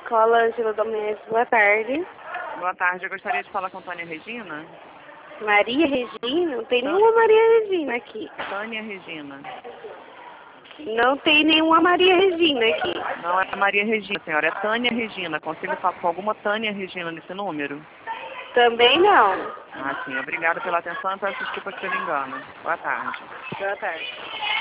Escola Ângela Domésio, boa tarde. Boa tarde, eu gostaria de falar com Tânia Regina. Maria Regina? Não tem nenhuma Maria Regina aqui. Tânia Regina. Não tem nenhuma Maria Regina aqui. Não é Maria Regina, senhora, é Tânia Regina. Consigo falar com alguma Tânia Regina nesse número? Também não. Ah, sim. Obrigada pela atenção e peço desculpas pelo engano. Boa tarde. Boa tarde.